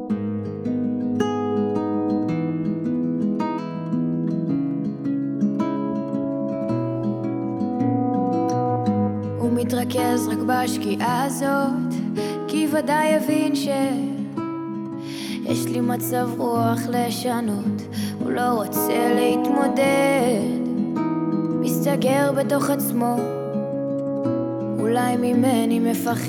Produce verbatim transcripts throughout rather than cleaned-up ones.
הוא מתרכז רק בשקיעה הזאת, כי ודאי הבין ש... יש לי מצב רוח לשנות, הוא לא רוצה להתמודד, מסתגר בתוך עצמו, אולי ממני מפחד.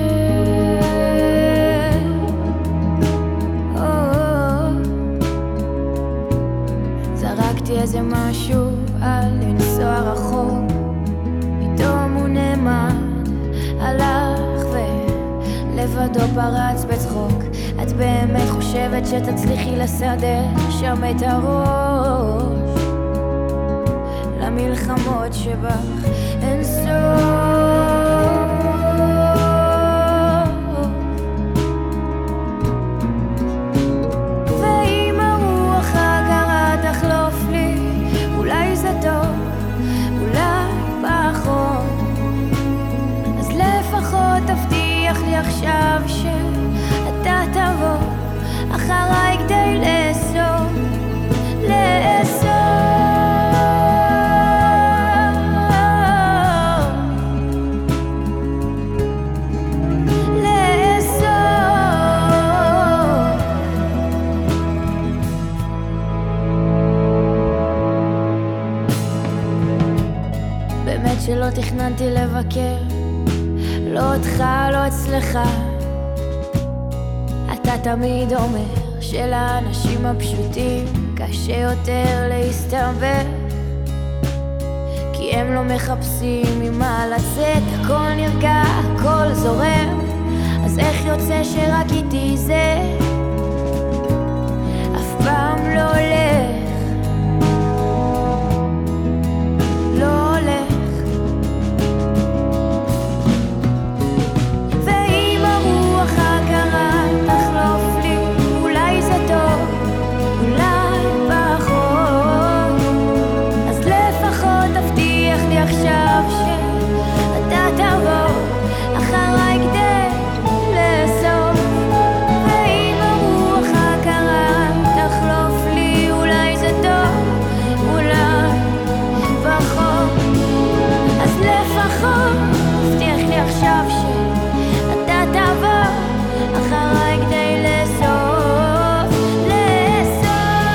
זרקתי איזה משהו על לנסוע רחוק, פתאום הוא נעמד, הלך ולבדו פרץ בצחוק. את באמת חושבת שתצליחי לסדר שם את הראש למלחמות שבך אין סוף? ואם הרוח הגרה תחלוף לי, אולי זה טוב, אולי פחות, אז לפחות תבטיח לי עכשיו ש... אתה תבוא אחריי כדי לאסוף, לאסוף, לאסוף. באמת שלא תכננתי לבקר, לא אותך, לא אצלך. אתה תמיד אומר שלאנשים הפשוטים קשה יותר להסתבר, כי הם לא מחפשים ממה לצאת, הכל נרגע, הכל זורם. אז איך יוצא שרק איתי זה אף פעם לא הולך, לא הולך. ואם הרוח הקרה תחלוף לי, אולי זה טוב, אולי פחות, אז לפחות תבטיח לי עכשיו שאתה תבוא אחריי כדי לאסוף. ואם הרוח הקרה תחלוף לי, אולי זה טוב, אולי פחות, אז לפחות תבטיח לי עכשיו שאתה תבוא אחריי כדי לאסוף, לאסוף,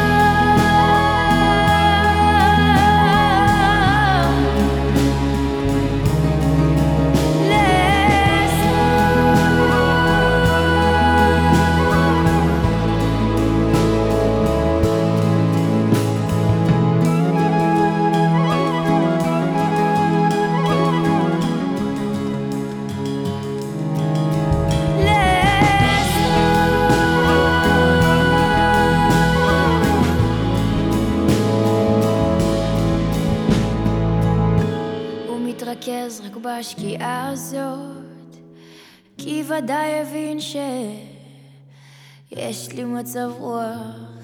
מתרכז רק בשקיעה הזאת, כי ודאי הבין שיש לי מצב רוח